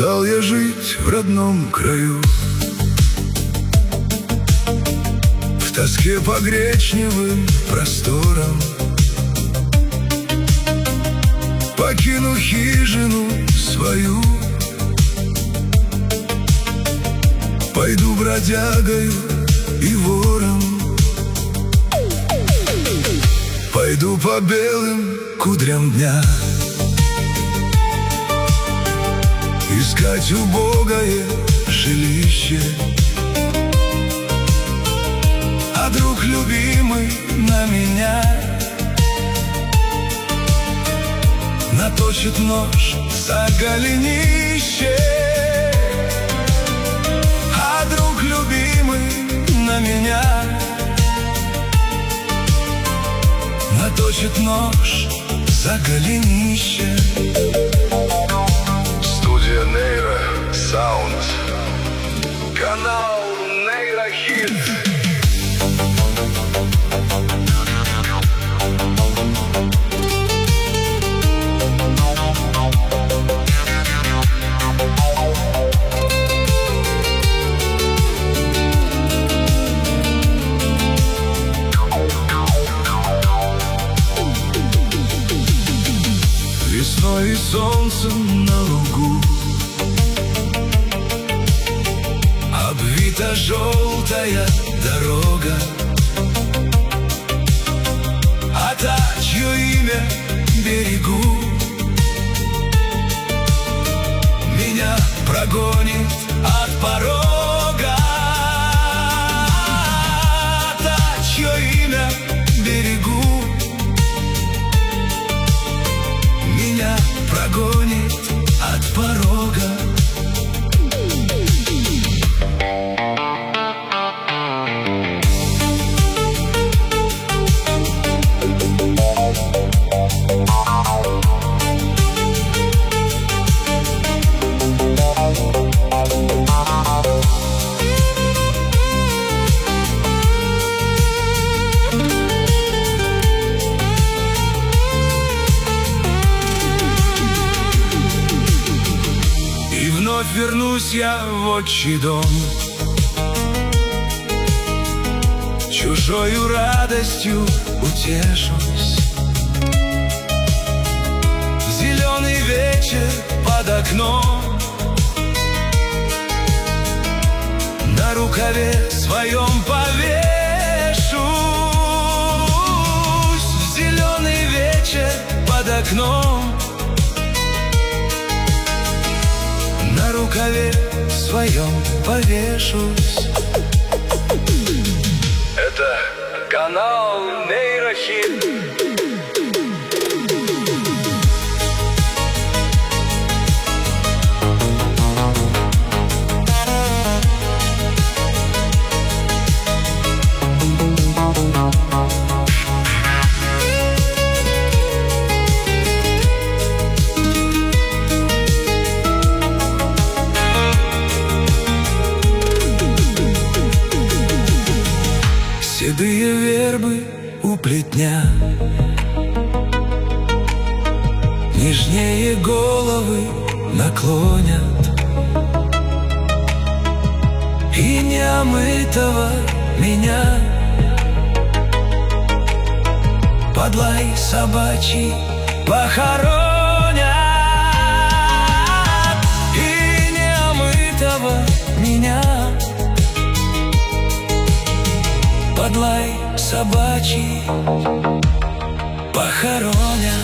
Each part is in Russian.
Устал я жить в родном краю, в тоске по гречневым просторам. Покину хижину свою, пойду бродягою и вором, пойду по белым кудрям дня, искать убогое жилище. А друг любимый на меня наточит нож за голенище. А друг любимый на меня наточит нож за голенище. Студия Нейро Саунд, канал Нейрохит. Весной и солнцем на лугу обвита желтая дорога, а та, чье имя берегу, меня прогонит от порога. А та, чье имя берегу, меня прогонит от порога. Вновь вернусь я в отчий дом, чужою радостью утешусь. Зеленый вечер под окном, на рукаве своем повешусь. Зеленый вечер под окном, на рукаве своем повешусь. Это канал Нейрохит. Седые вербы у плетня, нежнее головы наклонят, и неомытого меня под лай собачий похоронят. И неомытого меня под лай собачий похоронят.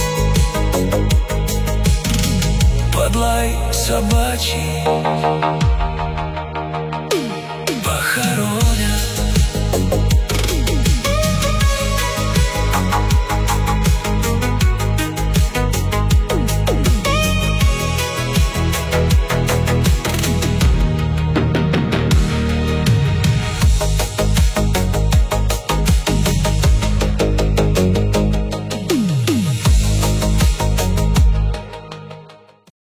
Под лай собачий